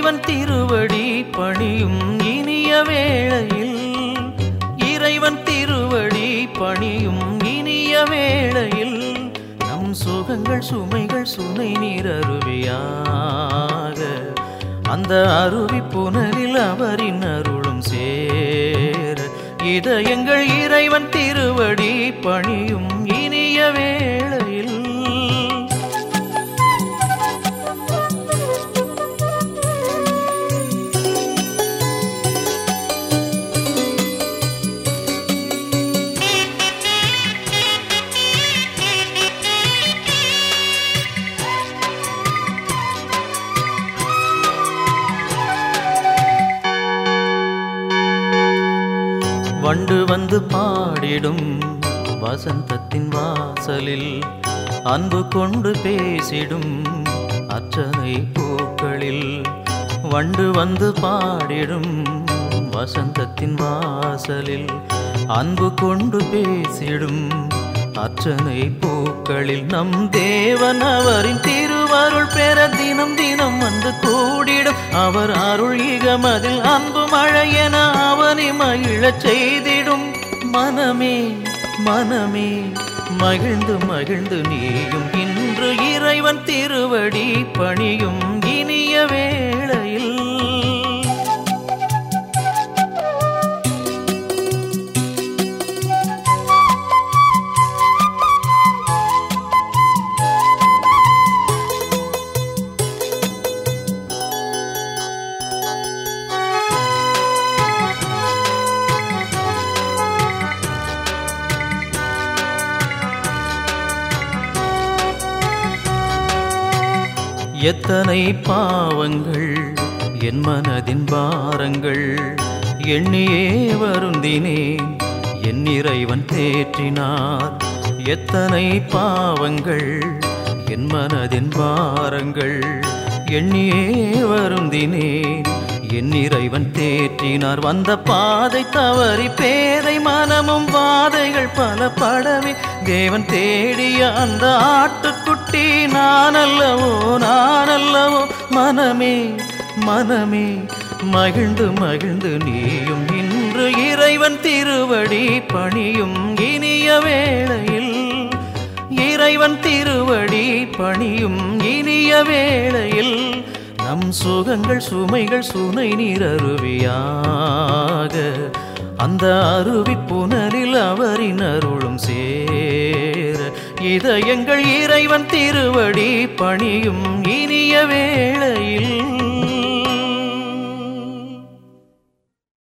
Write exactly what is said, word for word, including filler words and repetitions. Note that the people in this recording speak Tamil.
இறைவன் திருவடி பணியும் இனிய வேளையில் இறைவன் திருவடி பணியும் இனிய வேளையில் நம் சுகங்கள் சுமைகள் சுனை நீர் அருவியாக அந்த அருவி புனலில் அவரின் அருளும் சேர இதயங்கள் இறைவன் திருவடி பணியும் இனிய வேளையில் வண்டு வந்து பாடிடும் வசந்தத்தின் வாசலில் அன்பு கொண்டு பேசிடும் அர்ச்சனை பூக்களில் வண்டு வந்து பாடிடும் வசந்தத்தின் வாசலில் அன்பு கொண்டு பேசிடும் அர்ச்சனை பூக்களில் நம் தேவன் அவரின் திருவருள் பெற தினம் தினம் வந்து கூடிடும் அவர் அருள் இகமதில் அன்பு மழையென அவனை மகிழச் செய்திடும் மனமே மனமே மகிழ்ந்து மகிழ்ந்து நீயும் இன்று இறைவன் திருவடி பணியும் இனிய வேளையில் எத்தனை பாவங்கள் என் மனதின் பாரங்கள் எண்ணியே வருந்தினேன் என் இறைவன் தேற்றினார் எத்தனை பாவங்கள் என் மனதின் பாரங்கள் எண்ணியே வருந்தினேன் என் இறைவன் தேற்றினார் வந்த பாதை தவறி பேதை மனமும் பாதைகள் பல படவே தேவன் தேடிய அந்த ஆட்டுக்குட்டி நான் அல்லவோ நான் அல்லவோ மனமே மனமே மகிழ்ந்து மகிழ்ந்து நீயும் இன்று இறைவன் திருவடி பணியும் இனிய வேளையில் இறைவன் திருவடி பணியும் இனிய வேளையில் நம் சுகங்கள் சுமைகள் சுனை நீர் அருவியாக அந்த அருவி புனலில் அவரின் அருளும் சேர இதயங்கள் இறைவன் திருவடி பணியும் இனிய வேளையில்